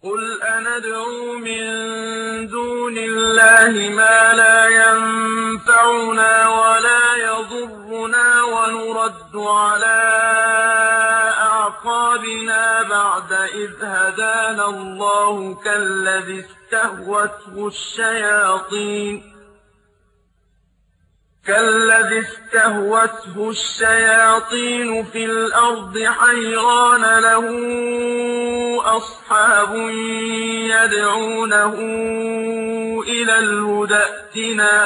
قل أندعو من دون الله ما لا ينفعنا ولا يضرنا ونرد على أعقابنا بعد إذ هدانا الله كالذي استهوته الشياطين في الأرض حيران له أصحاب يدعونه إلى الهدى ائتنا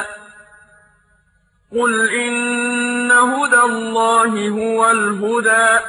قل إن هدى الله هو الهدى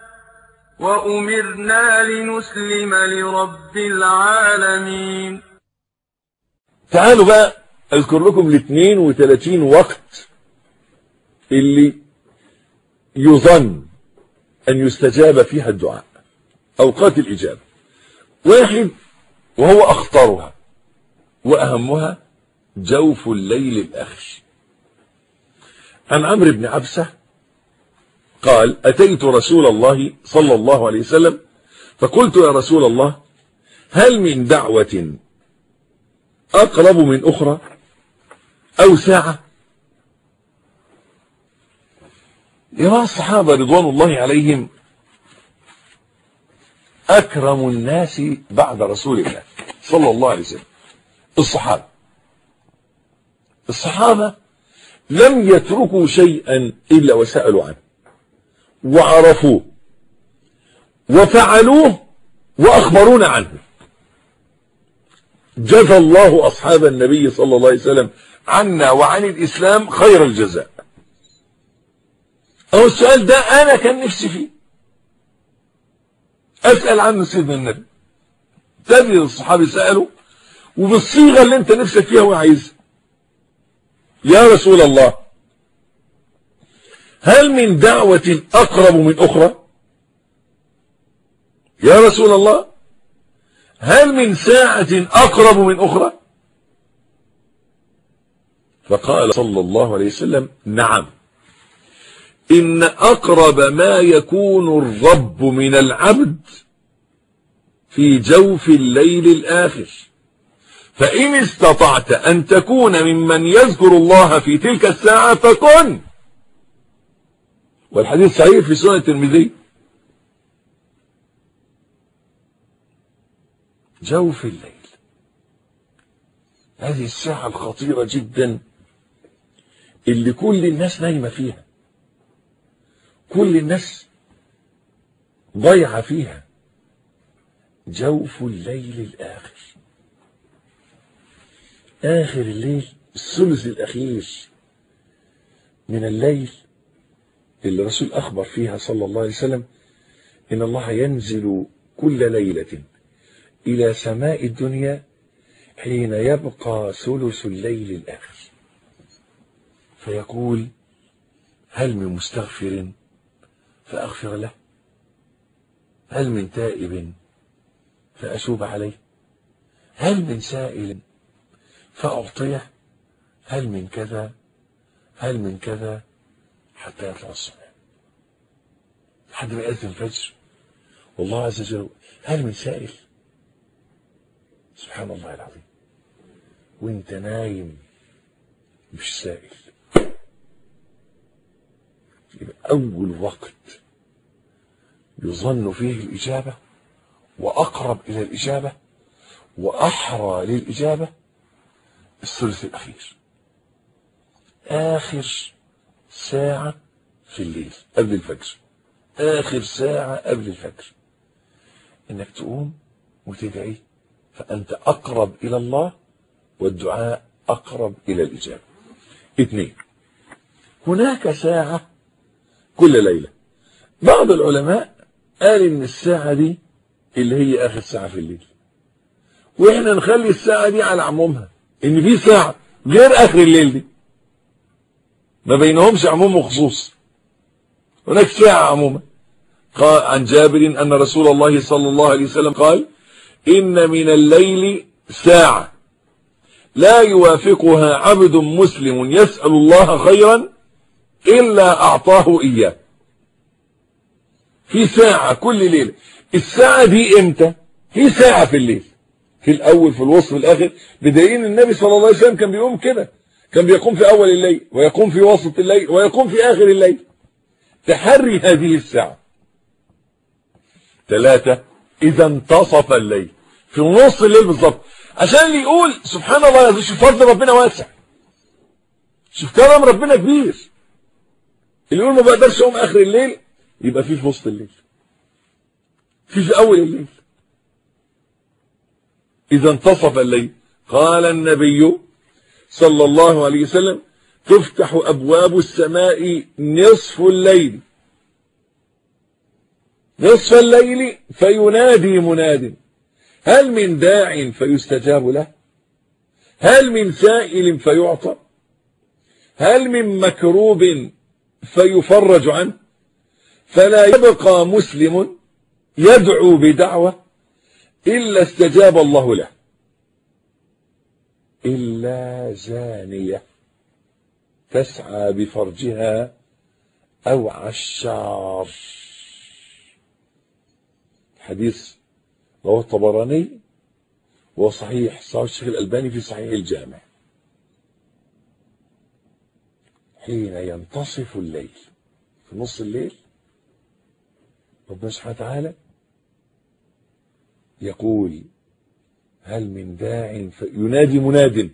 وأمرنا لنسلم لرب العالمين. تعالوا بقى أذكر لكم ال 32 وقت اللي يظن أن يستجاب فيها الدعاء، أوقات الإجابة. واحد وهو أخطرها وأهمها جوف الليل الآخر. عن عمرو بن عبسة قال: أتيت رسول الله صلى الله عليه وسلم فقلت: يا رسول الله، هل من دعوة أقرب من أخرى أو ساعة؟ يرى الصحابة رضوان الله عليهم أكرم الناس بعد رسول الله صلى الله عليه وسلم. الصحابة لم يتركوا شيئا إلا وسألوا عنه وعرفوه وفعلوه وأخبرونا عنه. جزى الله أصحاب النبي صلى الله عليه وسلم عنا وعن الإسلام خير الجزاء. أو السؤال ده أنا كان نفسي فيه أسأل عنه سيدنا النبي. تجد الصحابة سألوا وبالصيغة اللي انت نفسك فيها وعايزها. يا رسول الله، هل من دعوة أقرب من أخرى؟ يا رسول الله، هل من ساعة أقرب من أخرى؟ فقال صلى الله عليه وسلم: نعم، إن أقرب ما يكون الرب من العبد في جوف الليل الآخر، فإن استطعت أن تكون ممن يذكر الله في تلك الساعة فكن. والحديث صحيح في سنن الترمذي. جوف الليل، هذه الساعة الخطيرة جدا اللي كل الناس نايمة فيها، كل الناس ضيعة فيها. جوف الليل الآخر، آخر الليل، الثلث الأخير من الليل، اللي الرسول أخبر فيها صلى الله عليه وسلم إن الله ينزل كل ليلة إلى سماء الدنيا حين يبقى ثلث الليل الآخر، فيقول: هل من مستغفر فأغفر له؟ هل من تائب فأتوب عليه؟ هل من سائل فأعطيه؟ هل من كذا؟ هل من كذا؟ حتى يطلع الصبح، لحد ما يأذن الفجر والله عز وجل: هل من سائل؟ سبحان الله العظيم، وانت نايم مش سائل. يبقى أول وقت يظن فيه الإجابة وأقرب إلى الإجابة وأحرى للإجابة الثلث الأخير، آخر ساعة في الليل قبل الفجر، آخر ساعة قبل الفجر، إنك تقوم وتدعي، فأنت أقرب إلى الله والدعاء أقرب إلى الإجابة. 2، هناك ساعة كل ليلة. بعض العلماء قال إن الساعة دي اللي هي آخر ساعة في الليل، وإحنا نخلي الساعة دي على عمومها، إن في ساعة غير آخر الليل دي ما بينهمش عموم وخصوص، هناك ساعة عموما. قال عن جابر أن رسول الله صلى الله عليه وسلم قال: إن من الليل ساعة لا يوافقها عبد مسلم يسأل الله خيرا إلا أعطاه إياه. في ساعة كل ليلة. الساعة دي إمتى؟ في ساعة في الليل، في الأول في الوسط في الآخر، بدليل النبي صلى الله عليه وسلم كان بيقوم كده، كان بيقوم في أول الليل ويقوم في وسط الليل ويقوم في آخر الليل. تحري هذه الساعة. 3 إذا انتصف الليل، في نص الليل بالظبط، عشان اللي يقول سبحان الله يا شوف فضل ربنا واسع، شوف كرم ربنا كبير، اللي يقول ما بقدرش اقوم اخر الليل يبقى في وسط الليل، في اول الليل. اذا انتصف الليل قال النبي صلى الله عليه وسلم تفتح ابواب السماء نصف الليل، نصف الليل فينادي مناد هل من داع فيستجاب له، هل من سائل فيعطى، هل من مكروب فيفرج عنه، فلا يبقى مسلم يدعو بدعوة إلا استجاب الله له، إلا زانية تسعى بفرجها أو عشار. حديث رواه الطبراني وصحيح الشيخ الألباني في صحيح الجامع. حين ينتصف الليل، في نص الليل، ربنا سبحانه وتعالى يقول هل من داع ينادي مناد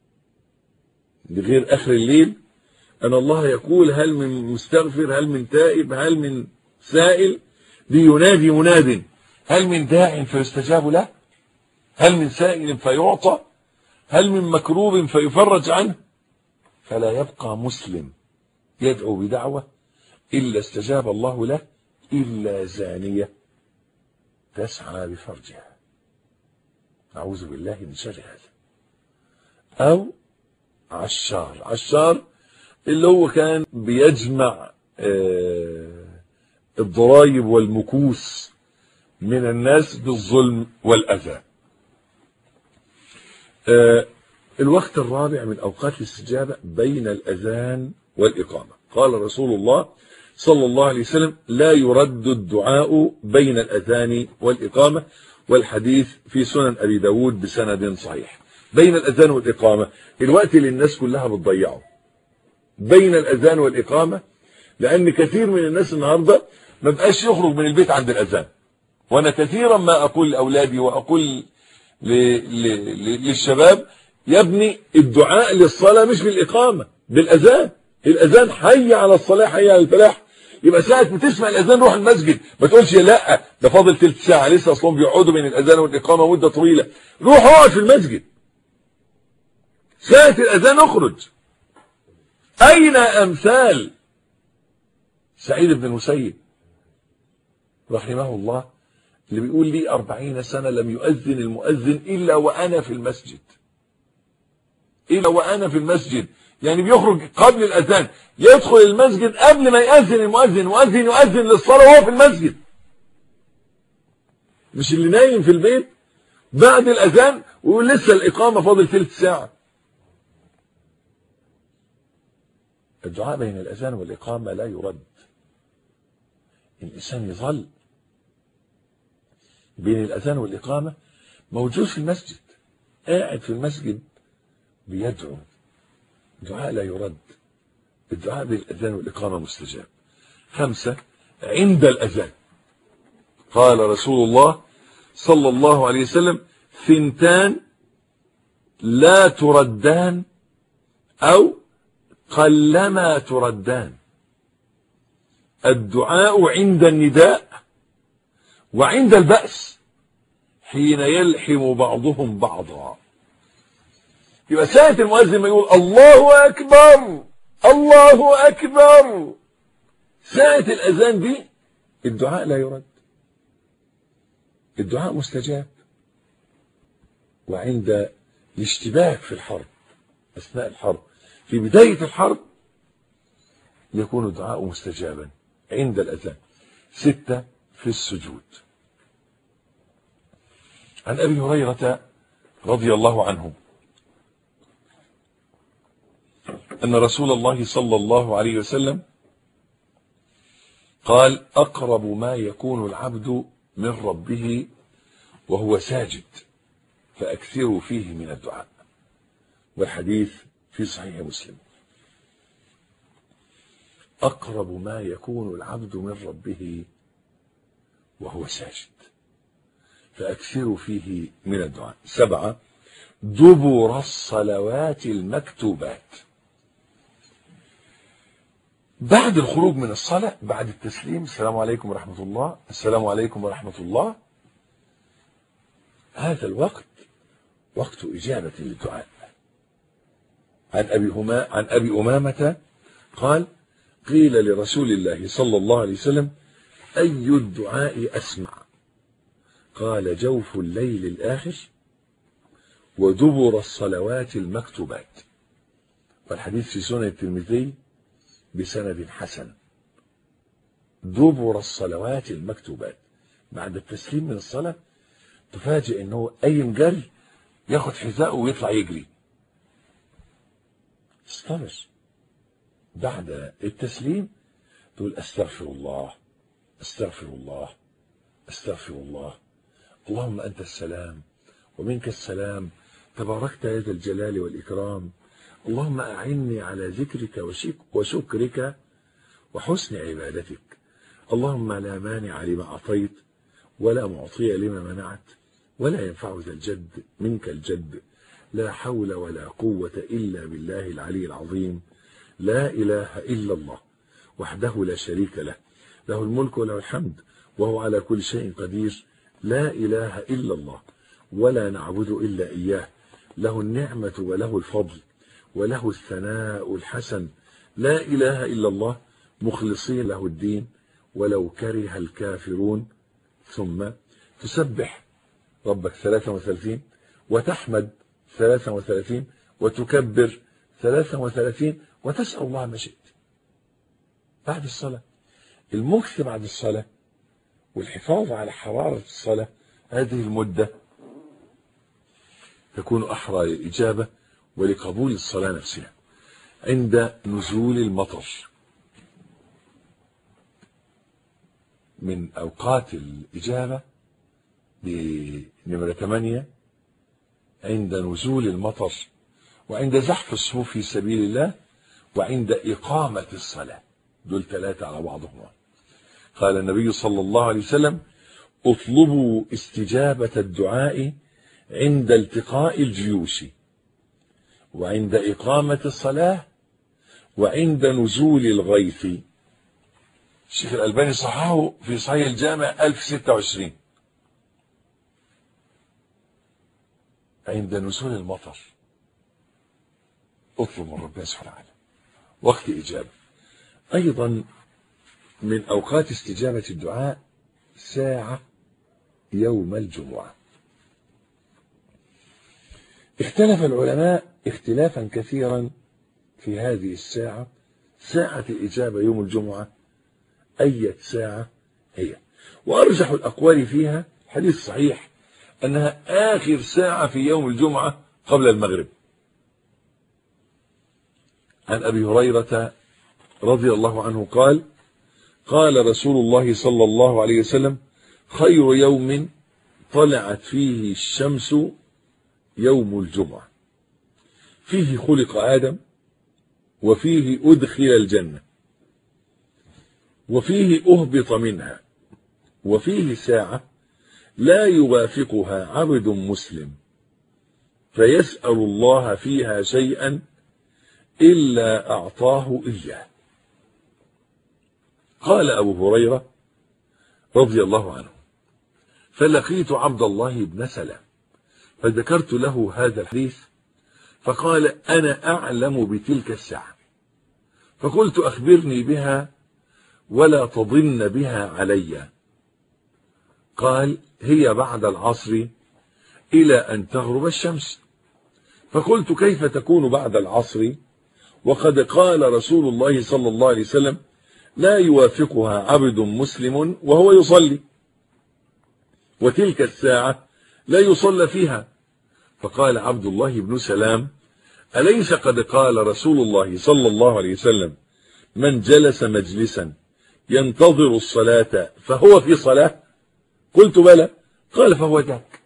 لغير آخر الليل، أن الله يقول هل من مستغفر، هل من تائب، هل من سائل، لينادي مناد هل من داع فيستجاب له، هل من سائل فيعطى، هل من مكروب فيفرج عنه، فلا يبقى مسلم يدعو بدعوة إلا استجاب الله له، إلا زانية تسعى بفرجها. أعوذ بالله من شر هذا. أو عشار، عشار اللي هو كان بيجمع الضرائب والمكوس من الناس بالظلم والأذى. الوقت الرابع من أوقات الاستجابة بين الأذان والإقامة. قال رسول الله صلى الله عليه وسلم لا يرد الدعاء بين الأذان والإقامة، والحديث في سنن أبي داود بسند صحيح. بين الأذان والإقامة الوقت اللي الناس كلها بتضيعه بين الأذان والإقامة، لأن كثير من الناس النهاردة ما بقاش يخرج من البيت عند الأذان. وأنا كثيرا ما أقول لأولادي وأقول للشباب يا ابني الدعاء للصلاة مش بالإقامة، بالأذان. الأذان حي على الصلاة حي على الفلاح، يبقى ساعة ما تسمع الأذان روح المسجد، ما تقولش لا ده فاضل تلت ساعة لسه، أصلا بيقعدوا بين الأذان والإقامة مدة طويلة. روح اقعد في المسجد ساعة الأذان اخرج. أين أمثال سعيد بن المسيب رحمه الله اللي بيقول لي 40 سنة لم يؤذن المؤذن إلا وأنا في المسجد، إلا وأنا في المسجد. يعني بيخرج قبل الأذان، يدخل المسجد قبل ما يأذن المؤذن، يؤذن للصلاة وهو في المسجد، مش اللي نايم في البيت بعد الأذان ويقول لسه الإقامة فاضل ثلث ساعة. الدعاء بين الأذان والإقامة لا يرد. الإنسان يظل بين الأذان والإقامة موجود في المسجد، قاعد في المسجد بيدعو، الدعاء لا يرد. الدعاء بين الأذان والإقامة مستجاب. 5 عند الأذان قال رسول الله صلى الله عليه وسلم 2 لا تردان أو قلما تردان: الدعاء عند النداء وعند البأس حين يلحم بعضهم بعضا. يبقى ساعة المؤذن ما يقول الله أكبر الله أكبر، ساعة الأذان دي الدعاء لا يرد، الدعاء مستجاب. وعند الاشتباك في الحرب، أثناء الحرب، في بداية الحرب يكون الدعاء مستجابا عند الأذان. 6 في السجود. عن أبي هريرة رضي الله عنه أن رسول الله صلى الله عليه وسلم قال: أقرب ما يكون العبد من ربه وهو ساجد فأكثروا فيه من الدعاء. والحديث في صحيح مسلم. أقرب ما يكون العبد من ربه وهو ساجد فأكثروا فيه من الدعاء. 7 دبر الصلوات المكتوبات. بعد الخروج من الصلاة، بعد التسليم، السلام عليكم ورحمة الله، السلام عليكم ورحمة الله، هذا الوقت وقت إجابة للدعاء. عن أبي أمامة قال: قيل لرسول الله صلى الله عليه وسلم: أي الدعاء أسمع؟ قال: جوف الليل الآخر ودبر الصلوات المكتوبات. والحديث في سنن الترمذي بسند حسن. دبر الصلوات المكتوبات، بعد التسليم من الصلاة تفاجئ انه قايم جري، ياخد حذاءه ويطلع يجري. استمر بعد التسليم تقول: استغفر الله استغفر الله استغفر الله، اللهم انت السلام ومنك السلام، تباركت يا ذا الجلال والإكرام، اللهم أعني على ذكرك وشكرك وحسن عبادتك، اللهم لا مانع لما أعطيت ولا معطي لما منعت ولا ينفع ذا الجد منك الجد، لا حول ولا قوة إلا بالله العلي العظيم، لا إله إلا الله وحده لا شريك له، له الملك وله الحمد وهو على كل شيء قدير، لا إله إلا الله ولا نعبد إلا إياه، له النعمة وله الفضل وله الثناء الحسن، لا إله إلا الله مخلصين له الدين ولو كره الكافرون. ثم تسبح ربك 33 وتحمد 33 وتكبر 33 وتسأل الله ما شئت. بعد الصلاة المكث بعد الصلاة والحفاظ على حرارة الصلاة، هذه المدة تكون أحرى للإجابة ولقبول الصلاة نفسها. عند نزول المطر، من أوقات الإجابة بنمرة 8 عند نزول المطر، وعند زحف الصفوف في سبيل الله، وعند إقامة الصلاة. دول 3 على بعضهم. قال النبي صلى الله عليه وسلم: اطلبوا استجابة الدعاء عند التقاء الجيوش، وعند إقامة الصلاة، وعند نزول الغيث. الشيخ الألباني صححه في صحيح الجامع 1026. عند نزول المطر اطلب من ربنا سبحانه وتعالى، وقت إجابة. أيضا من أوقات استجابة الدعاء ساعة يوم الجمعة. اختلف العلماء اختلافا كثيرا في هذه الساعة، ساعة الإجابة يوم الجمعة، أية ساعة هي؟ وأرجح الأقوال فيها حديث صحيح أنها آخر ساعة في يوم الجمعة قبل المغرب. عن أبي هريرة رضي الله عنه قال: قال رسول الله صلى الله عليه وسلم: خير يوم طلعت فيه الشمس يوم الجمعة، فيه خلق آدم، وفيه أدخل الجنة، وفيه أهبط منها، وفيه ساعة لا يوافقها عبد مسلم فيسأل الله فيها شيئا إلا أعطاه إياه. قال أبو هريرة رضي الله عنه: فلقيت عبد الله بن سلام فذكرت له هذا الحديث، فقال: أنا أعلم بتلك الساعة. فقلت: أخبرني بها ولا تضن بها علي. قال: هي بعد العصر إلى أن تغرب الشمس. فقلت: كيف تكون بعد العصر وقد قال رسول الله صلى الله عليه وسلم: لا يوافقها عبد مسلم وهو يصلي، وتلك الساعة لا يصلى فيها. فقال عبد الله بن سلام: أليس قد قال رسول الله صلى الله عليه وسلم: من جلس مجلسا ينتظر الصلاة فهو في صلاة؟ قلت: بلى. قال: فهو ذاك.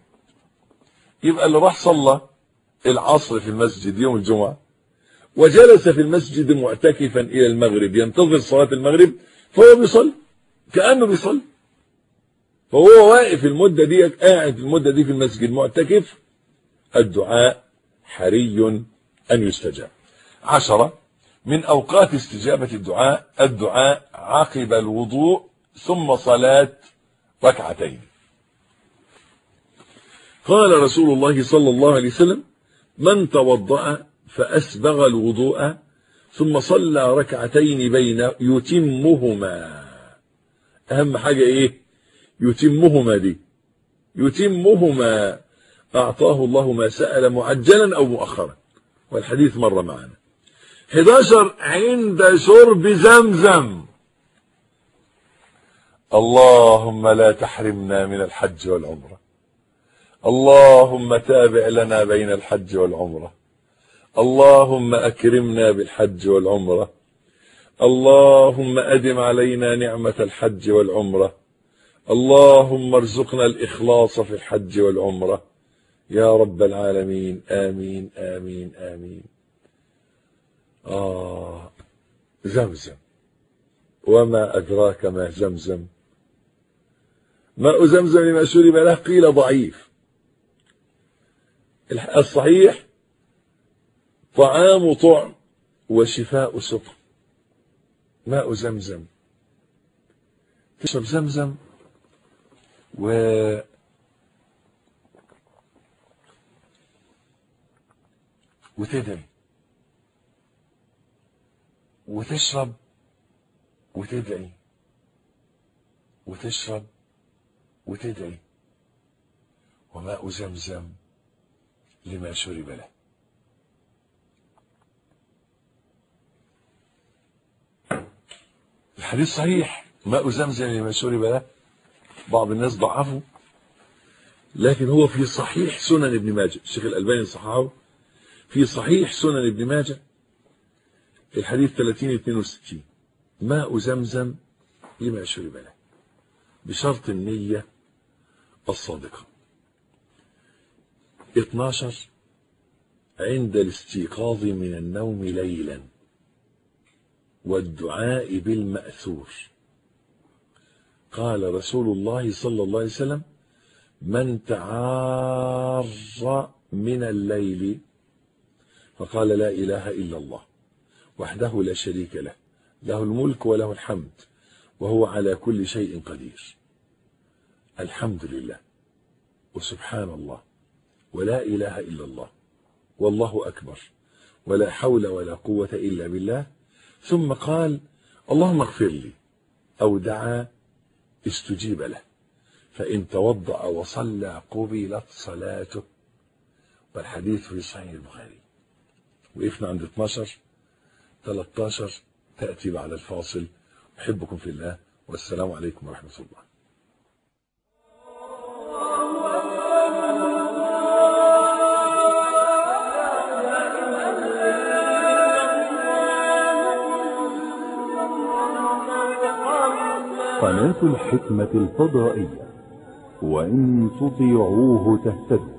يبقى اللي راح صلى العصر في المسجد يوم الجمعة وجلس في المسجد معتكفا إلى المغرب ينتظر صلاة المغرب، فهو بيصلي كأنه بيصلي، فهو واقف المدة دي، قاعد المدة دي في المسجد معتكف، الدعاء حري أن يستجاب. 10 من أوقات استجابة الدعاء عقب الوضوء ثم صلاة ركعتين. قال رسول الله صلى الله عليه وسلم: من توضأ فأسبغ الوضوء ثم صلى ركعتين بين يتمهما. أهم حاجة إيه؟ يتمهما دي، يتمهما أعطاه الله ما سأل معجلا أو مؤخرا، والحديث مر معنا. 11 عند شرب زمزم. اللهم لا تحرمنا من الحج والعمرة، اللهم تابع لنا بين الحج والعمرة، اللهم أكرمنا بالحج والعمرة، اللهم أدم علينا نعمة الحج والعمرة، اللهم ارزقنا الإخلاص في الحج والعمرة يا رب العالمين. آمين آمين آمين. زمزم، وما أدراك ما زمزم؟ ماء زمزم لما شرب له قيل ضعيف، الصحيح طعام طعم وشفاء سقم. ماء زمزم، تشرب زمزم وتدعي وتشرب وتدعي وتشرب وتدعي، وماء زمزم لما شرب له. الحديث صحيح، ماء زمزم لما شرب له. بعض الناس ضعفه، لكن هو في صحيح سنن ابن ماجه، الشيخ الألباني صححه في صحيح سنن ابن ماجه الحديث 3062: ماء زمزم لما شرب له، بشرط النية الصادقة. 12 عند الاستيقاظ من النوم ليلا والدعاء بالمأثور. قال رسول الله صلى الله عليه وسلم: من تعار من الليل فقال لا إله إلا الله وحده لا شريك له، له الملك وله الحمد وهو على كل شيء قدير، الحمد لله وسبحان الله ولا إله إلا الله والله أكبر ولا حول ولا قوة إلا بالله، ثم قال: اللهم اغفر لي، أو دعا استجيب له، فإن توضأ وصلى قبلت صلاته. والحديث في صحيح البخاري. وقفنا عند 12. 13 تأتي بعد الفاصل. أحبكم في الله، والسلام عليكم ورحمة الله. قناة الحكمة الفضائية، وإن تطيعوه تهتدوا.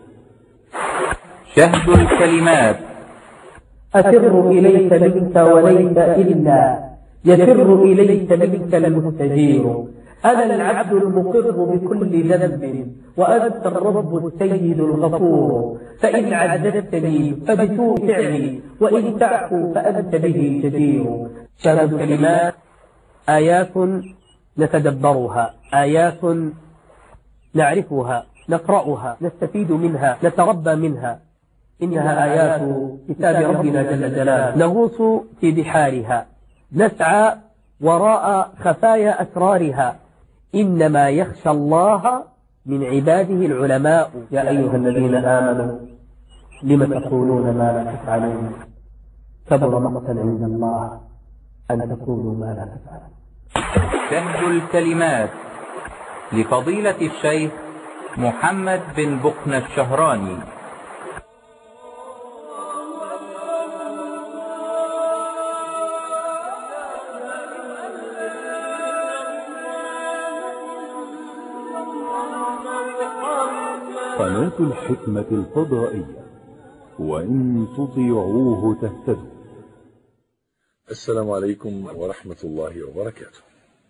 شهد الكلمات. أفر إليك منك وليس إلا يفر إليك منك المستجير. أنا العبد المقر بكل ذنب وأنت الرب السيد الغفور. فإن عذبتني فبسوء فعلي وإن تعفو فأنت به جدير. شهد الكلمات آيات نتدبرها، آيات نعرفها، نقرأها، نستفيد منها، نتربى منها. إنها آيات كتاب ربنا جل جلاله، نغوص في بحارها، نسعى وراء خفايا أسرارها. إنما يخشى الله من عباده العلماء. يا أيها الذين آمنوا لم تقولون ما لا تفعلون، كبر مقتا عند الله أن تقولوا ما لا تفعلون. شهد الكلمات لفضيلة الشيخ محمد بن بقنا الشهراني. قناة الحكمة الفضائية، وإن تطيعوه تهتدوا. السلام عليكم ورحمة الله وبركاته.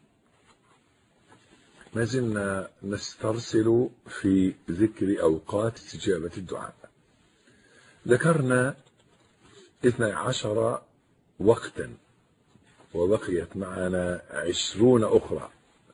ما زلنا نسترسل في ذكر أوقات استجابة الدعاء. ذكرنا 12 وقتا وبقيت معنا 20 أخرى.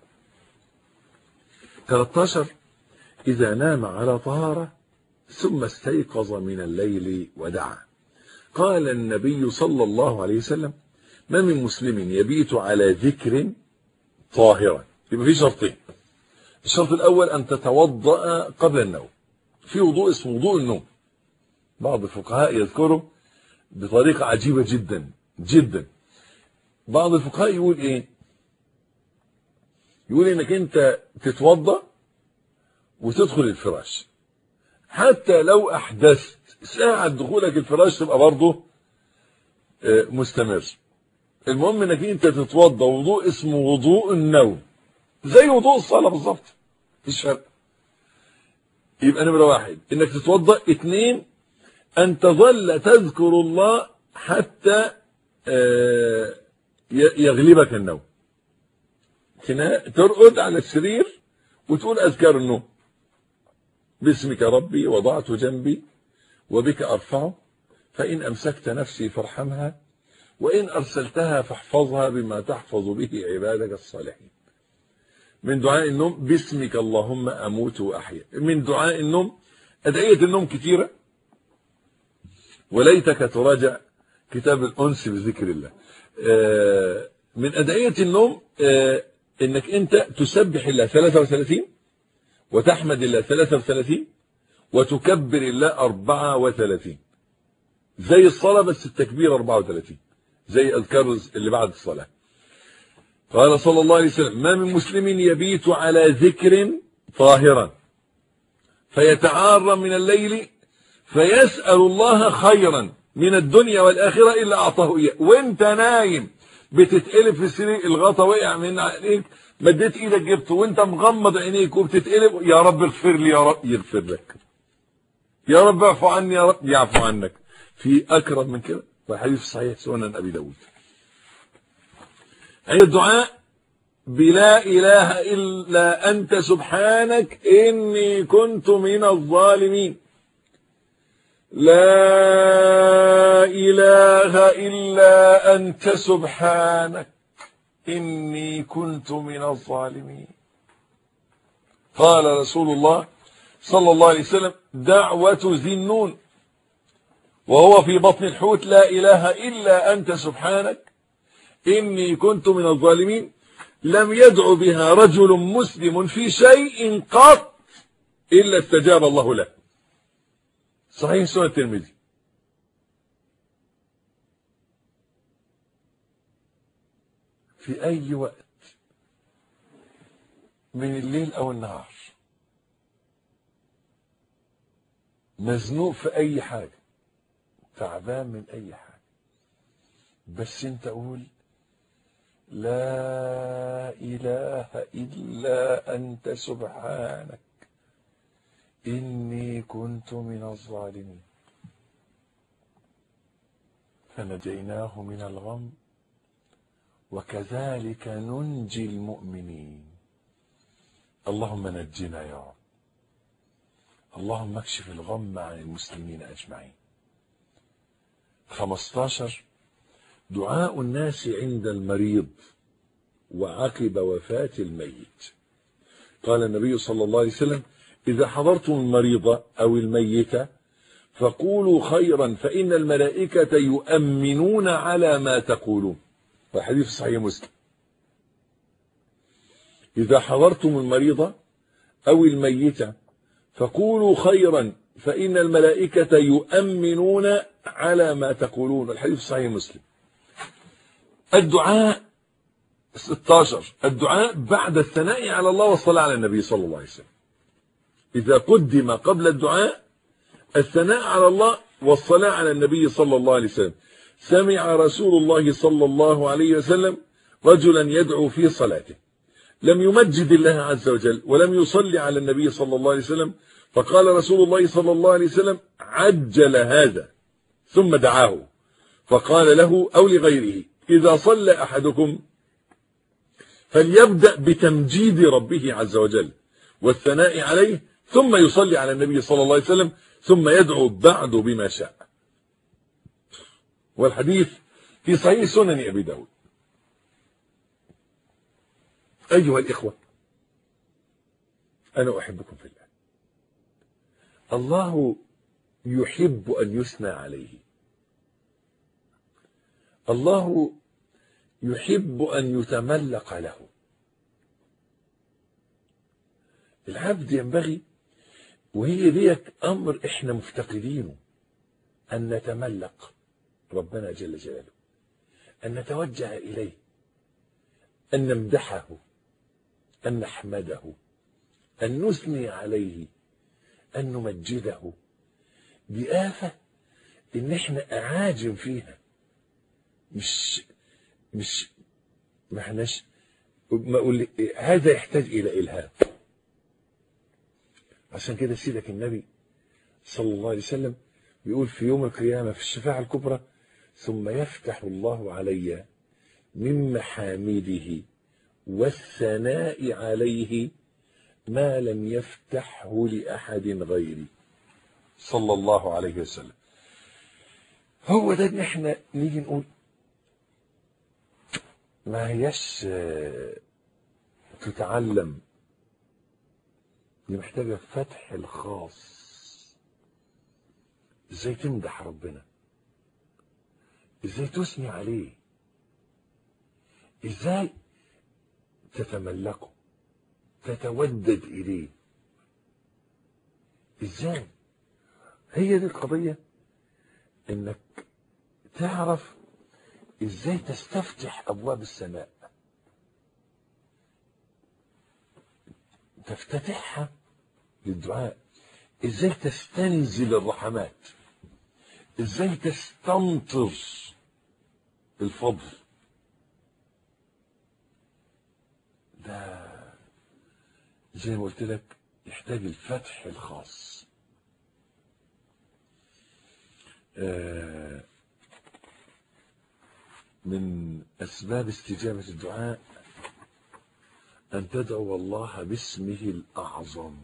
13 إذا نام على طهارة ثم استيقظ من الليل ودعا. قال النبي صلى الله عليه وسلم: ما من مسلم يبيت على ذكر طاهرا. يبقى في شرطين. الشرط الأول أن تتوضأ قبل النوم. في وضوء اسمه وضوء النوم. بعض الفقهاء يذكره بطريقة عجيبة جدا جدا. بعض الفقهاء يقول إيه؟ يقول إنك أنت تتوضأ وتدخل الفراش، حتى لو أحدثت ساعة دخولك الفراش تبقى برضه مستمر. المهم إنك أنت تتوضأ وضوء اسمه وضوء النوم، زي وضوء الصلاة بالظبط، مفيش فرق. يبقى نمرة 1 إنك تتوضأ. 2 أن تظل تذكر الله حتى يغلبك النوم. ترقد على السرير وتقول أذكار النوم: باسمك ربي وضعت جنبي وبك أرفعه، فإن أمسكت نفسي فارحمها، وإن أرسلتها فاحفظها بما تحفظ به عبادك الصالحين. من دعاء النوم باسمك اللهم أموت وأحيا. من دعاء النوم أدعية النوم كثيرة، وليتك تراجع كتاب الأنس بذكر الله. من أدعية النوم إنك أنت تسبح الله 33 وتحمد الله 33 وتكبر الله 34، زي الصلاة بس التكبير 34، زي أذكار اللي بعد الصلاة. قال صلى الله عليه وسلم: ما من مسلم يبيت على ذكر طاهرا فيتعارى من الليل فيسأل الله خيرا من الدنيا والآخرة إلا أعطاه إياه. وانت نايم بتتقلب في السرير، الغطا وقع من عليك، مديت ايدك جبته وانت مغمض عينيك وبتتقلب: يا رب اغفر لي، يا رب يغفر لك، يا رب اعفو عني، يا رب يعفو عنك. في أكرم من كده؟ والحديث صحيح سنن أبي داود. عند الدعاء بلا إله إلا أنت سبحانك إني كنت من الظالمين. لا إله إلا أنت سبحانك إني كنت من الظالمين. قال رسول الله صلى الله عليه وسلم: دعوة ذي النون وهو في بطن الحوت: لا إله إلا أنت سبحانك إني كنت من الظالمين، لم يدع بها رجل مسلم في شيء قط إلا استجاب الله له. صحيح سنن الترمذي. في أي وقت من الليل أو النهار مزنوق في أي حاجة، تعبان من أي حاجة، بس أنت قول: لا إله إلا أنت سبحانك إني كنت من الظالمين، فنجيناه من الغم وكذلك ننجي المؤمنين. اللهم نجنا يا رب. اللهم اكشف الغم عن المسلمين أجمعين. 15 دعاء الناس عند المريض وعقب وفاة الميت. قال النبي صلى الله عليه وسلم: إذا حضرتم المريض أو الميت فقولوا خيرا فإن الملائكة يؤمنون على ما تقولون. والحديث صحيح مسلم. إذا حضرتم المريض أو الميت فقولوا خيرا فإن الملائكة يؤمنون على ما تقولون. الحديث صحيح مسلم. الدعاء 16 الدعاء بعد الثناء على الله والصلاة على النبي صلى الله عليه وسلم. إذا قدم قبل الدعاء الثناء على الله والصلاة على النبي صلى الله عليه وسلم. سمع رسول الله صلى الله عليه وسلم رجلا يدعو في صلاته لم يمجد الله عز وجل ولم يصلي على النبي صلى الله عليه وسلم، فقال رسول الله صلى الله عليه وسلم: عجل هذا، ثم دعاه فقال له أو لغيره: إذا صلى أحدكم فليبدأ بتمجيد ربه عز وجل والثناء عليه، ثم يصلي على النبي صلى الله عليه وسلم، ثم يدعو بعد بما شاء. والحديث في صحيح سنن أبي داود. أيها الإخوة، أنا أحبكم في الله. الله يحب أن يثنى عليه. الله يحب أن يتملق له. العبد ينبغي، وهي ديك أمر إحنا مفتقدينه، أن نتملق ربنا جل جلاله، أن نتوجه إليه، أن نمدحه، أن نحمده، أن نثني عليه، أن نمجده. دي آفة إن إحنا أعاجم فيها، ما احناش. ما أقول هذا يحتاج إلى إلهام. عشان كده سيدك النبي صلى الله عليه وسلم بيقول في يوم القيامة في الشفاعة الكبرى: ثم يفتح الله علي من محامده والثناء عليه ما لم يفتحه لأحد غيري صلى الله عليه وسلم. هو ده ان احنا نيجي نقول ما هياش تتعلم، دي محتاجة فتح الخاص. ازاي تمدح ربنا، ازاي تثني عليه، ازاي تتملكه، تتودد اليه، ازاي. هي دي القضية، انك تعرف ازاي تستفتح ابواب السماء، تفتتحها للدعاء، ازاي تستنزل الرحمات، ازاي تستمطر الفضل. ده زي ما قلت لك يحتاج الفتح الخاص. من أسباب استجابة الدعاء أن تدعو الله باسمه الأعظم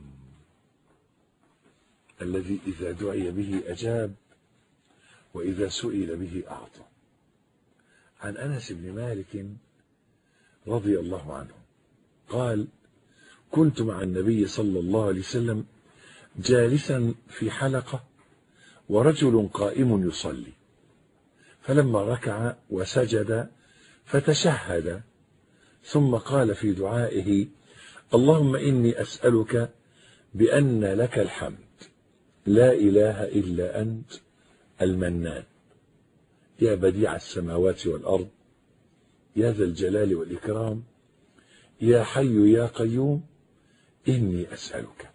الذي إذا دعي به أجاب وإذا سئل به أعطى. عن أنس بن مالك رضي الله عنه قال: كنت مع النبي صلى الله عليه وسلم جالسا في حلقة ورجل قائم يصلي، فلما ركع وسجد فتشهد ثم قال في دعائه: اللهم إني أسألك بأن لك الحمد لا إله إلا أنت المنان يا بديع السماوات والأرض يا ذا الجلال والإكرام يا حي يا قيوم إني أسألك.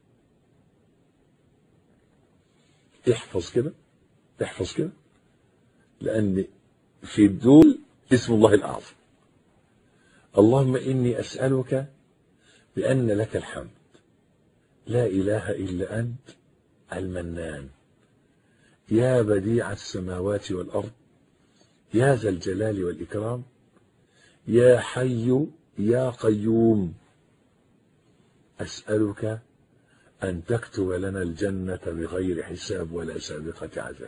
احفظ كده، احفظ كده، لأن في الدول اسم الله الأعظم. اللهم إني أسألك بأن لك الحمد لا إله إلا أنت المنان يا بديع السماوات والأرض يا ذا الجلال والإكرام يا حي يا قيوم أسألك أن تكتب لنا الجنة بغير حساب ولا سابقة عذاب.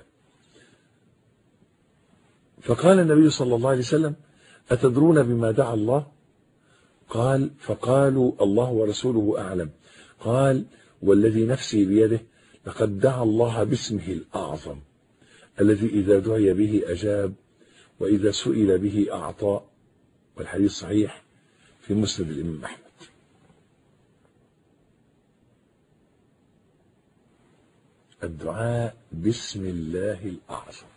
فقال النبي صلى الله عليه وسلم: أتدرون بما دعا الله؟ قال: فقالوا: الله ورسوله أعلم. قال: والذي نفسي بيده لقد دعا الله باسمه الأعظم الذي إذا دعي به أجاب وإذا سئل به أعطى. والحديث صحيح في مسند الإمام أحمد. الدعاء باسم الله الأعظم.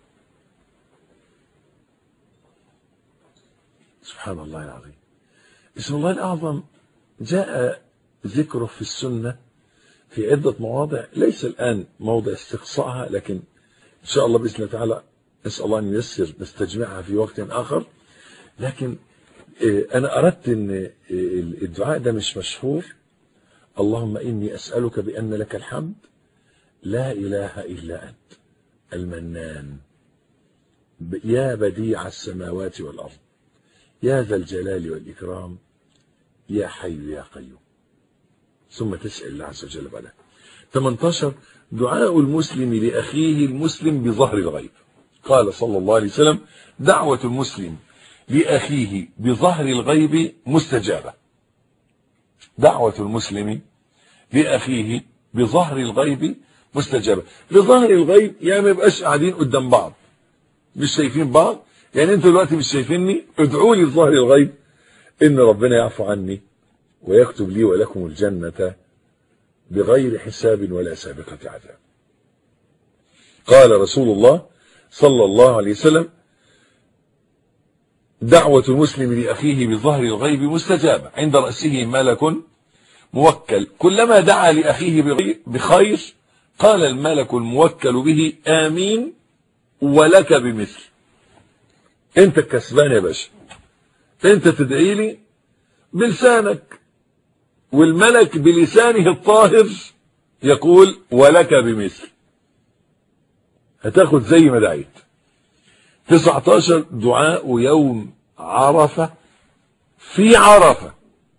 سبحان الله العظيم. اسم الله الأعظم جاء ذكره في السنة في عدة مواضع، ليس الآن موضع استقصائها، لكن إن شاء الله بإذن الله تعالى نسأل الله أن ييسر نستجمعها في وقت آخر. لكن أنا أردت أن الدعاء ده مش مشهور، اللهم إني أسألك بأن لك الحمد لا إله إلا أنت المنان يا بديع السماوات والأرض يا ذا الجلال والإكرام يا حي يا قيوم. ثم تسأل الله عز وجل بعدها. 18 دعاء المسلم لأخيه المسلم بظهر الغيب. قال صلى الله عليه وسلم دعوة المسلم لأخيه بظهر الغيب مستجابة. دعوة المسلم لأخيه بظهر الغيب مستجابة. بظهر الغيب يعني ما يبقاش قاعدين قدام بعض مش شايفين بعض، يعني انتوا دلوقتي مش شايفيني، ادعوا لي بظهر الغيب ان ربنا يعفو عني ويكتب لي ولكم الجنة بغير حساب ولا سابقة عذاب. قال رسول الله صلى الله عليه وسلم دعوة المسلم لأخيه بظهر الغيب مستجابة، عند رأسه ملك موكل كلما دعا لأخيه بخير قال الملك الموكل به آمين ولك بمثل. انت الكسبان يا باشا، انت تدعي لي بلسانك والملك بلسانه الطاهر يقول ولك بمثل، هتاخد زي ما دعيت. 19 دعاء يوم عرفة في عرفة.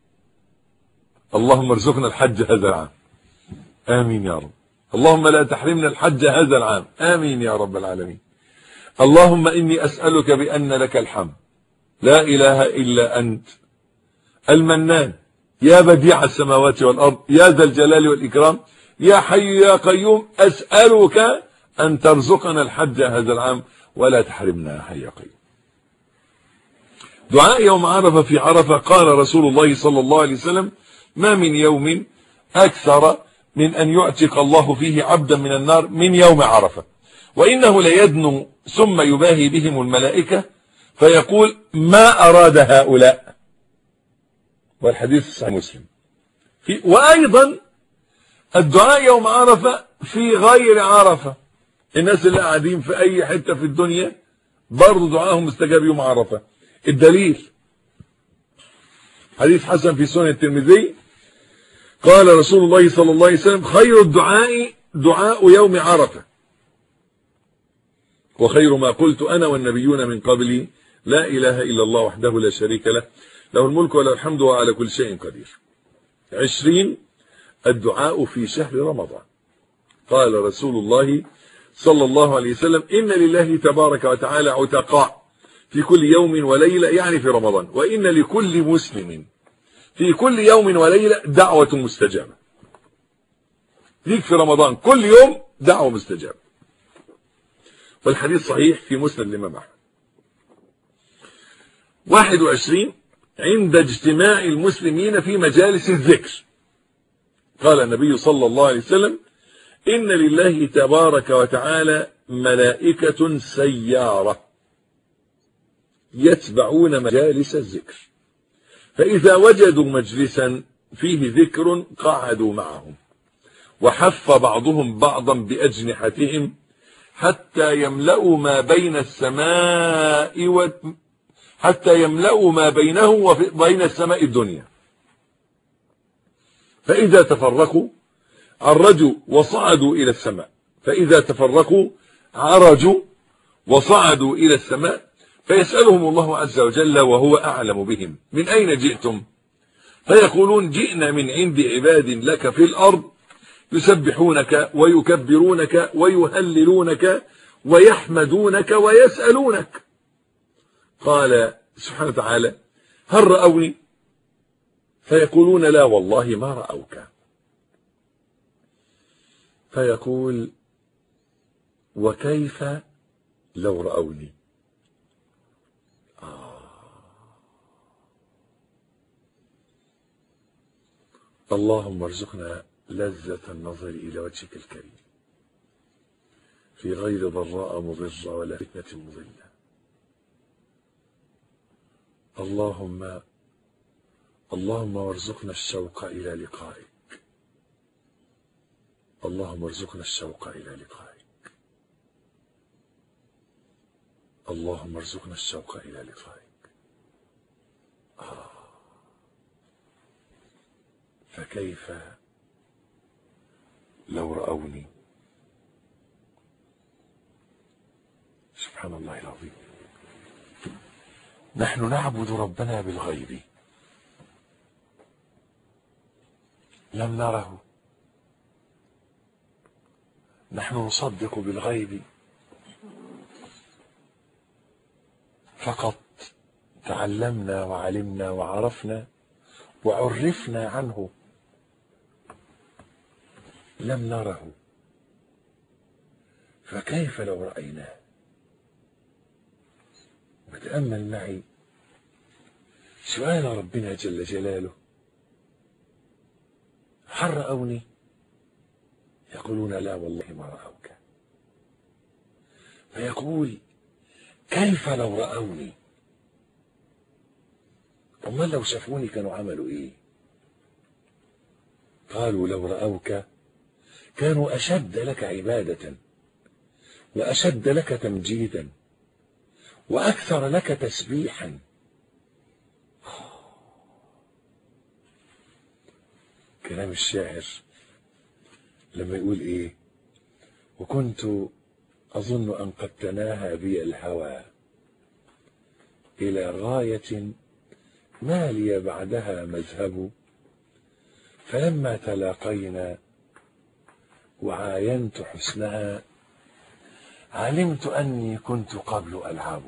اللهم ارزقنا الحج هذا العام آمين يا رب. اللهم لا تحرمنا الحج هذا العام آمين يا رب العالمين. اللهم إني أسألك بأن لك الحمد لا إله إلا أنت المنان يا بديع السماوات والأرض يا ذا الجلال والإكرام يا حي يا قيوم أسألك أن ترزقنا الحج هذا العام ولا تحرمنا يا حي يا قيوم. دعاء يوم عرفة في عرفة. قال رسول الله صلى الله عليه وسلم ما من يوم أكثر من أن يعتق الله فيه عبدا من النار من يوم عرفة، وإنه ليدنو ثم يباهي بهم الملائكة فيقول ما أراد هؤلاء، والحديث صحيح مسلم. وأيضا الدعاء يوم عرفة في غير عرفة، الناس اللي قاعدين في أي حتة في الدنيا برضو دعاءهم مستجاب يوم عرفة. الدليل حديث حسن في سنن الترمذي قال رسول الله صلى الله عليه وسلم خير الدعاء دعاء يوم عرفة وخير ما قلت أنا والنبيون من قبلي لا إله إلا الله وحده لا شريك له له الملك وله الحمد وعلى كل شيء قدير. 20 الدعاء في شهر رمضان. قال رسول الله صلى الله عليه وسلم إن لله تبارك وتعالى عتقاء في كل يوم وليلة، يعني في رمضان، وإن لكل مسلم في كل يوم وليلة دعوة مستجابة. ليك في رمضان كل يوم دعوة مستجابة، والحديث صحيح في مسند الإمام أحمد. 21 عند اجتماع المسلمين في مجالس الذكر. قال النبي صلى الله عليه وسلم إن لله تبارك وتعالى ملائكة سيارة يتبعون مجالس الذكر، فإذا وجدوا مجلسا فيه ذكر قعدوا معهم، وحف بعضهم بعضا بأجنحتهم حتى يملأوا ما بين السماء حتى يملأوا ما بينه وبين السماء الدنيا، فإذا تفرقوا عرجوا وصعدوا إلى السماء، فإذا تفرقوا عرجوا وصعدوا إلى السماء، فيسألهم الله عز وجل وهو أعلم بهم من أين جئتم؟ فيقولون جئنا من عند عباد لك في الأرض يسبحونك ويكبرونك ويهللونك ويحمدونك ويسألونك. قال سبحانه وتعالى هل رأوني؟ فيقولون لا والله ما رأوك. فيقول وكيف لو رأوني؟ اللهم ارزقنا لذة النظر إلى وجهك الكريم في غير ضراء مضرة ولا فتنة مضلة. اللهم وارزقنا الشوق إلى لقائك. اللهم ارزقنا الشوق إلى لقائك. اللهم ارزقنا الشوق إلى لقائك. فكيف لو رأوني. سبحان الله العظيم. نحن نعبد ربنا بالغيب، لم نره. نحن نصدق بالغيب فقط، تعلمنا وعلمنا وعرفنا وعرفنا عنه، لم نره. فكيف لو رأيناه؟ وتأمل معي سؤال ربنا جل جلاله: هل رأوني؟ يقولون لا والله ما رأوك. فيقول: كيف لو رأوني؟ أما لو شافوني كانوا عملوا إيه؟ قالوا: لو رأوك كانوا أشد لك عبادة، وأشد لك تمجيدا، وأكثر لك تسبيحا. كلام الشاعر لما يقول إيه: وكنت أظن أن قد تناهى بي الهوى إلى غاية ما لي بعدها مذهب، فلما تلاقينا وعاينت حسنها علمت أني كنت قبل ألعب.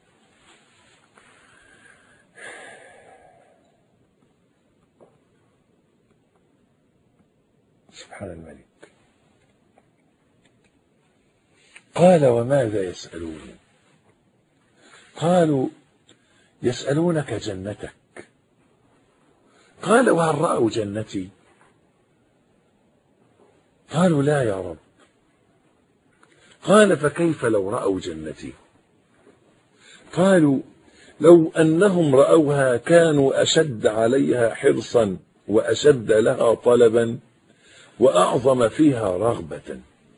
سبحان الملك. قال: وماذا يسألون؟ قالوا: يسألونك جنتك. قال: وهل رأوا جنتي؟ قالوا: لا يا رب. قال: فكيف لو رأوا جنتي؟ قالوا: لو أنهم رأوها كانوا أشد عليها حرصا، وأشد لها طلبا، وأعظم فيها رغبة.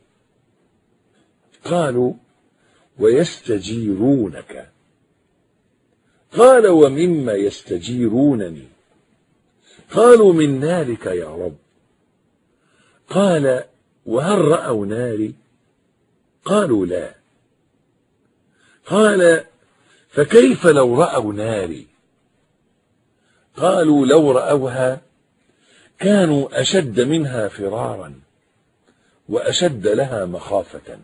قالوا: ويستجيرونك. قال: ومما يستجيرونني؟ قالوا: من نارك يا رب. قال: وهل رأوا ناري؟ قالوا: لا. قال: فكيف لو رأوا ناري؟ قالوا: لو رأوها كانوا أشد منها فرارا، وأشد لها مخافة.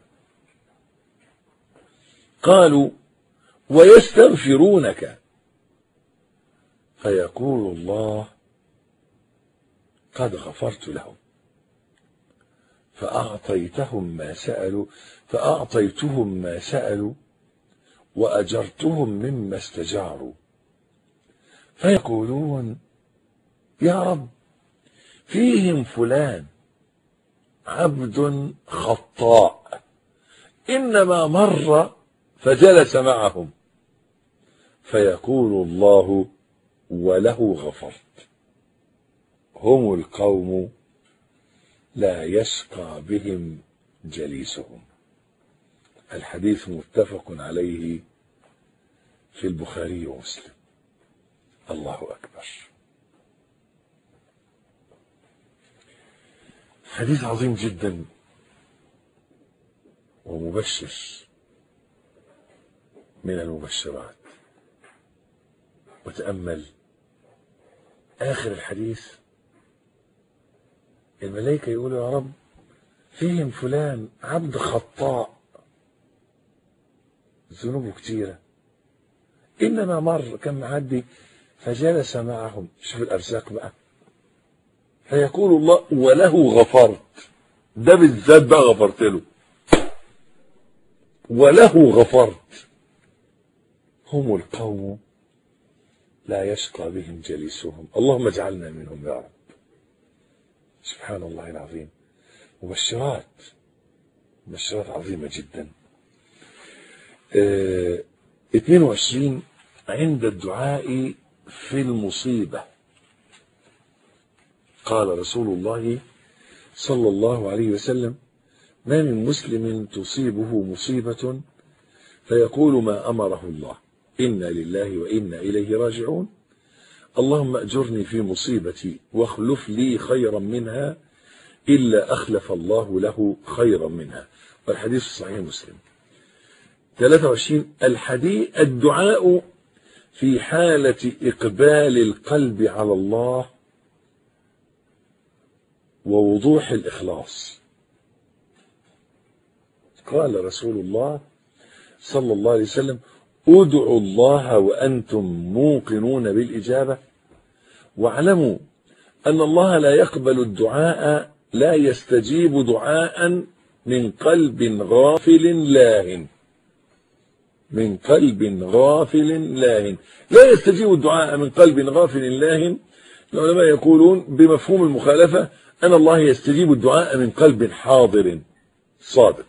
قالوا: ويستغفرونك. فيقول الله: قد غفرت لهم، فأعطيتهم ما سألوا وأجرتهم مما استجاروا. فيقولون: يا رب، فيهم فلان عبد خطاء إنما مر فجلس معهم. فيقول الله: وله غفرت. هم القوم لا يشقى بهم جليسهم. الحديث متفق عليه في البخاري ومسلم. الله أكبر. حديث عظيم جدا ومبشر من المبشرات. وتأمل آخر الحديث، الملائكة يقولوا: يا رب، فيهم فلان عبد خطاء ذنوبه كتيرة، إنما مر كان معدي فجلس معهم. شوف الأرزاق بقى. فيقول الله: وله غفرت. ده بالذات بقى غفرت له، وله غفرت. هم القوم لا يشقى بهم جليسهم. اللهم اجعلنا منهم يا رب. سبحان الله العظيم. مبشرات عظيمة جدا. 22 عند الدعاء في المصيبة. قال رسول الله صلى الله عليه وسلم: ما من مسلم تصيبه مصيبة فيقول ما أمره الله، إنا لله وإنا إليه راجعون، اللهم أجرني في مصيبتي واخلف لي خيرا منها، إلا أخلف الله له خيرا منها، والحديث صحيح مسلم. 23 الدعاء في حالة إقبال القلب على الله ووضوح الإخلاص. قال رسول الله صلى الله عليه وسلم: ادعوا الله وأنتم موقنون بالإجابة، واعلموا أن الله لا يقبل الدعاء، لا يستجيب دعاء من قلب غافل لاهٍ. من قلب غافل لاهٍ، لا يستجيب الدعاء من قلب غافل لاهٍ. العلماء يقولون بمفهوم المخالفة أن الله يستجيب الدعاء من قلب حاضر صادق.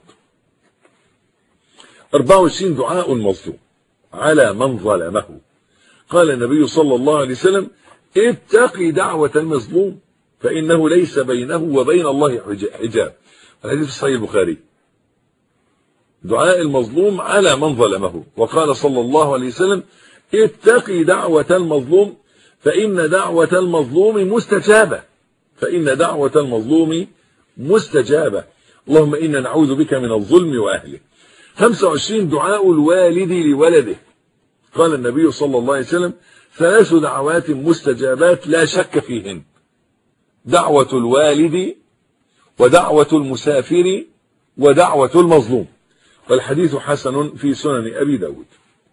24 دعاء المظلوم على من ظلمه. قال النبي صلى الله عليه وسلم: اتقي دعوة المظلوم فإنه ليس بينه وبين الله حجاب. الحديث في صحيح البخاري. دعاء المظلوم على من ظلمه. وقال صلى الله عليه وسلم: اتقي دعوة المظلوم فإن دعوة المظلوم مستجابة. فإن دعوة المظلوم مستجابة. اللهم إنا نعوذ بك من الظلم وأهله. 25 دعاء الوالد لولده. قال النبي صلى الله عليه وسلم: 3 دعوات مستجابات لا شك فيهن: دعوة الوالد، ودعوة المسافر، ودعوة المظلوم. والحديث حسن في سنن أبي داود.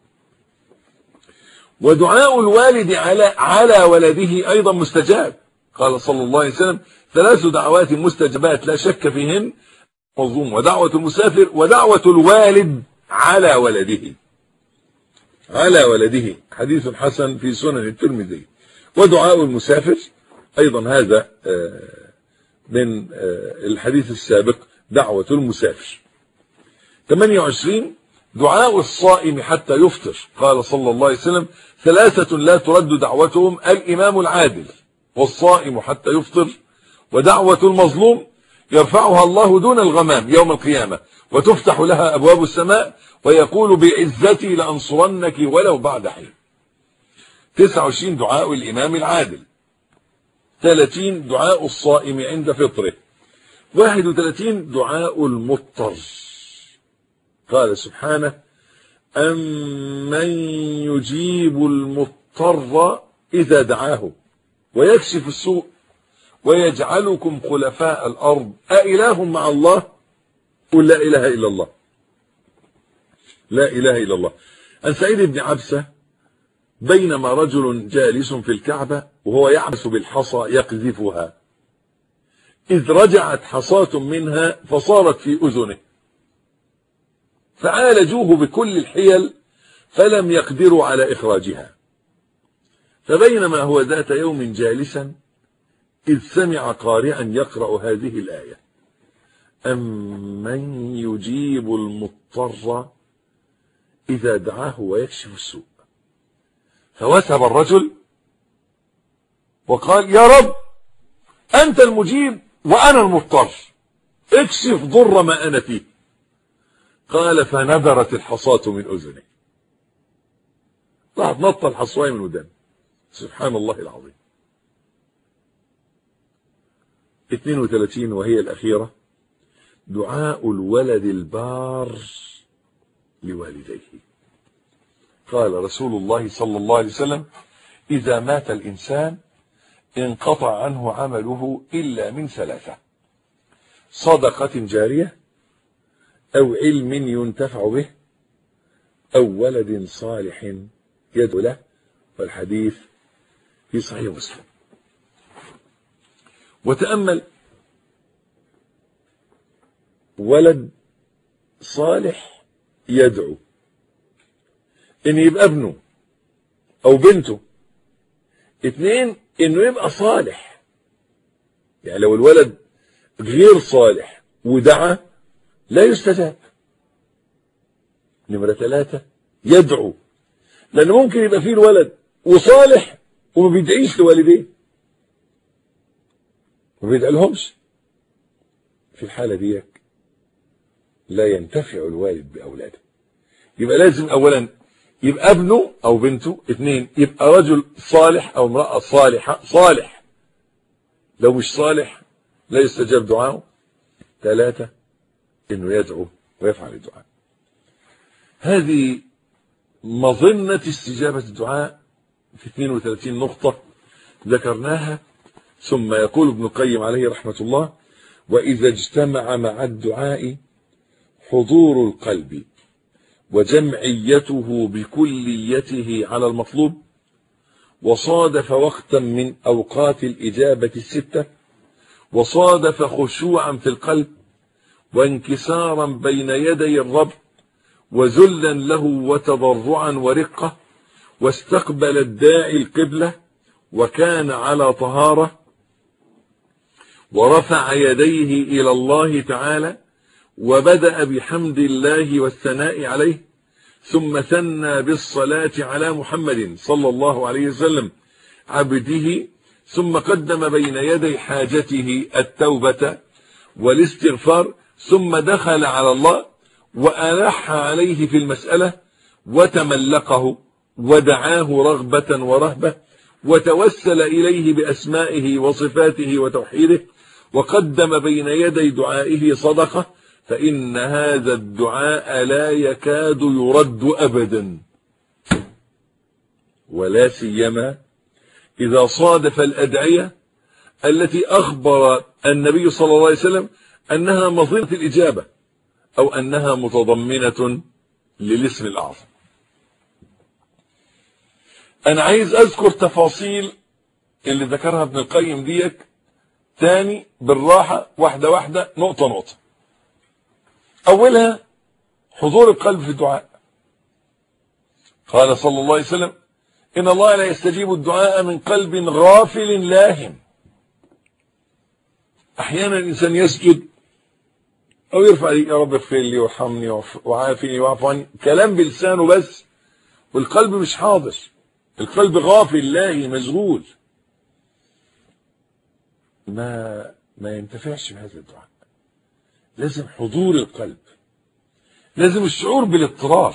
ودعاء الوالد على ولده أيضا مستجاب. قال صلى الله عليه وسلم: 3 دعوات مستجابات لا شك فيهن: مظلوم، ودعوة المسافر، ودعوة الوالد على ولده. على ولده، حديث حسن في سنن الترمذي. ودعاء المسافر أيضا هذا من الحديث السابق، دعوة المسافر. 28 دعاء الصائم حتى يفطر. قال صلى الله عليه وسلم: 3 لا ترد دعوتهم: الإمام العادل، والصائم حتى يفطر، ودعوة المظلوم يرفعها الله دون الغمام يوم القيامة، وتفتح لها أبواب السماء، ويقول: بعزتي لأنصرنك ولو بعد حين. 29 دعاء الإمام العادل. 30 دعاء الصائم عند فطره. 31 دعاء المضطر. قال سبحانه: أمن يجيب المضطر إذا دعاه ويكشف السوء ويجعلكم خلفاء الأرض أإله مع الله؟ قل لا إله إلا الله. لا إله إلا الله. عن سعيد بن عبسة: بينما رجل جالس في الكعبة وهو يعبث بالحصى يقذفها، إذ رجعت حصاة منها فصارت في أذنه، فعالجوه بكل الحيل فلم يقدروا على إخراجها. فبينما هو ذات يوم جالسا إذ سمع قارئا يقرأ هذه الآية: أمن يجيب المضطر إذا دعاه ويكشف السوء. فوثب الرجل وقال: يا رب، أنت المجيب وأنا المضطر، اكشف ضر ما أنا فيه. قال: فنبرت الحصاة من أذنه. راح نط الحصواية من ودانه. سبحان الله العظيم. 32 وهي الأخيرة: دعاء الولد البار لوالديه. قال رسول الله صلى الله عليه وسلم: إذا مات الإنسان انقطع عنه عمله إلا من 3: صدقة جارية، أو علم ينتفع به، أو ولد صالح يدعو له. والحديث في صحيح مسلم. وتأمل: ولد صالح يدعو، إن يبقى ابنه أو بنته. 2 إنه يبقى صالح، يعني لو الولد غير صالح ودعا لا يستجاب. 3 يدعو، لأنه ممكن يبقى فيه الولد وصالح وما بيدعيش لوالديه، ما بيدعي لهمش. في الحالة دي لا ينتفع الوالد بأولاده. يبقى لازم أولا يبقى ابنه أو بنته. 2 يبقى رجل صالح أو امرأة صالحة. صالح، لو مش صالح لا يستجاب دعاءه. 3 انه يدعو ويفعل الدعاء. هذه مظنة استجابة الدعاء في 32 نقطة ذكرناها. ثم يقول ابن القيم عليه رحمة الله: وإذا اجتمع مع الدعاء حضور القلب وجمعيته بكليته على المطلوب، وصادف وقتا من أوقات الإجابة 6، وصادف خشوعا في القلب وانكسارا بين يدي الرب وذلا له وتضرعا ورقة، واستقبل الداعي القبلة وكان على طهارة، ورفع يديه إلى الله تعالى وبدأ بحمد الله والثناء عليه، ثم ثنى بالصلاة على محمد صلى الله عليه وسلم عبده، ثم قدم بين يدي حاجته التوبة والاستغفار، ثم دخل على الله وألح عليه في المسألة وتملقه ودعاه رغبة ورهبة، وتوسل إليه بأسمائه وصفاته وتوحيده، وقدم بين يدي دعائه صدقة، فإن هذا الدعاء لا يكاد يرد أبدا، ولا سيما إذا صادف الأدعية التي أخبر النبي صلى الله عليه وسلم أنها مظنة الإجابة أو أنها متضمنة للاسم الأعظم. أنا عايز أذكر تفاصيل اللي ذكرها ابن القيم ديك تاني بالراحة، واحدة واحدة، نقطة نقطة. أولها حضور القلب في الدعاء. قال صلى الله عليه وسلم: إن الله لا يستجيب الدعاء من قلب غافل لاهٍ. أحيانا الإنسان يسجد أو يرفع يا رب اغفر لي وارحمني وعافني واعف عني، كلام بلسانه بس والقلب مش حاضر، القلب غافل لاهي مشغول، ما ينتفعش بهذا الدعاء. لازم حضور القلب، لازم الشعور بالاضطرار.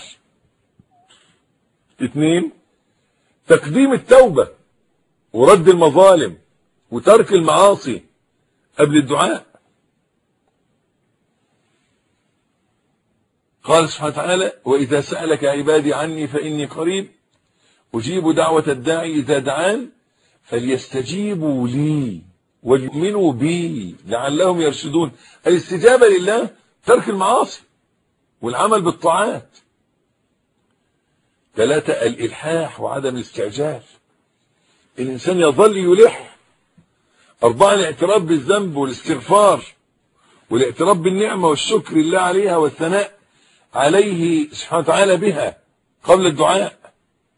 2 تقديم التوبة ورد المظالم وترك المعاصي قبل الدعاء. قال سبحانه وتعالى: وإذا سألك عبادي عني فإني قريب أجيب دعوة الداعي إذا دعان فليستجيبوا لي وليؤمنوا بي لعلهم يرشدون. الاستجابة لله ترك المعاصي والعمل بالطاعات. 3 الإلحاح وعدم الاستعجال، الإنسان يظل يلح. 4 الاعتراف بالذنب والاستغفار والاعتراف بالنعمة والشكر لله عليها والثناء عليه سبحانه وتعالى بها قبل الدعاء.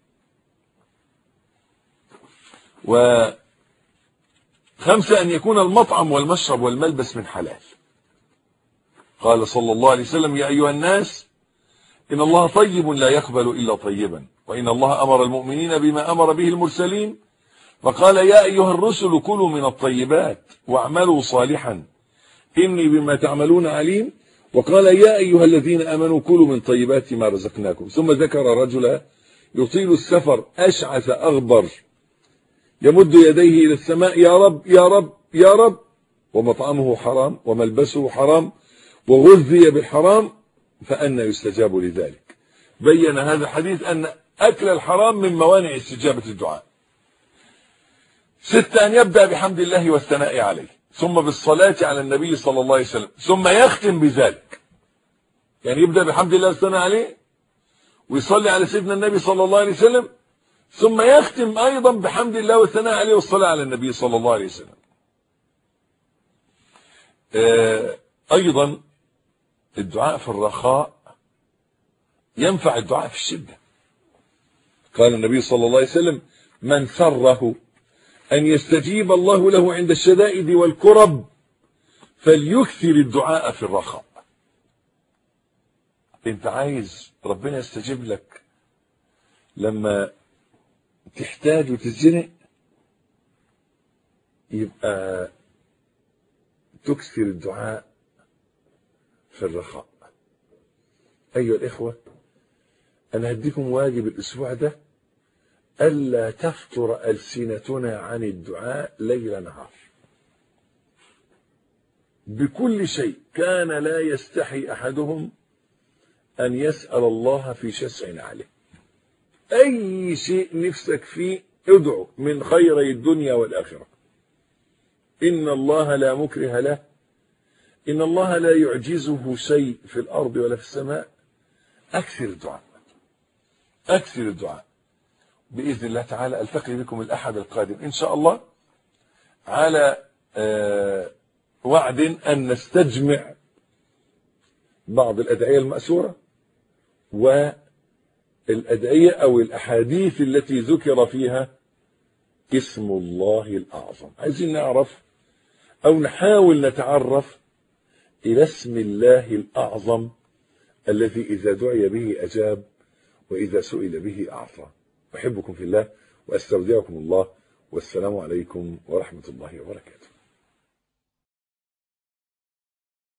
5 أن يكون المطعم والمشرب والملبس من حلال. قال صلى الله عليه وسلم: يا أيها الناس إن الله طيب لا يقبل إلا طيبا، وإن الله أمر المؤمنين بما أمر به المرسلين، فقال: يا أيها الرسل كلوا من الطيبات واعملوا صالحا إني بما تعملون عليم، وقال: يا أيها الذين آمنوا كلوا من طيبات ما رزقناكم. ثم ذكر رجلا يطيل السفر أشعث أغبر يمد يديه إلى السماء: يا رب يا رب يا رب، ومطعمه حرام وملبسه حرام وغذي بالحرام، فأنى يستجاب لذلك. بين هذا الحديث أن أكل الحرام من موانع استجابة الدعاء. 6 أن يبدأ بحمد الله والثناء عليه، ثم بالصلاة على النبي صلى الله عليه وسلم، ثم يختم بذلك. يعني يبدأ بحمد الله والثناء عليه ويصلي على سيدنا النبي صلى الله عليه وسلم، ثم يختم أيضا بحمد الله والثناء عليه والصلاة على النبي صلى الله عليه وسلم. أيضا الدعاء في الرخاء ينفع الدعاء في الشدة. قال النبي صلى الله عليه وسلم: من سره أن يستجيب الله له عند الشدائد والكرب فليكثر الدعاء في الرخاء. انت عايز ربنا يستجيب لك لما تحتاج وتزنق، يبقى تكثر الدعاء في الرخاء. أيها الإخوة، أنا هديكم واجب الأسبوع ده: ألا تفتر ألسنتنا عن الدعاء ليل نهار. بكل شيء. كان لا يستحي أحدهم أن يسأل الله في شسع عليه. أي شيء نفسك فيه ادعو من خيري الدنيا والآخرة. إن الله لا مكره له، إن الله لا يعجزه شيء في الأرض ولا في السماء. أكثر الدعاء، أكثر الدعاء. بإذن الله تعالى ألتقي بكم الأحد القادم إن شاء الله على وعد أن نستجمع بعض الأدعية المأثورة والأدعية أو الأحاديث التي ذكر فيها اسم الله الأعظم. عايزين نعرف أو نحاول نتعرف إلى اسم الله الأعظم الذي إذا دعي به أجاب وإذا سئل به أعطى. أحبكم في الله وأستودعكم الله، والسلام عليكم ورحمة الله وبركاته.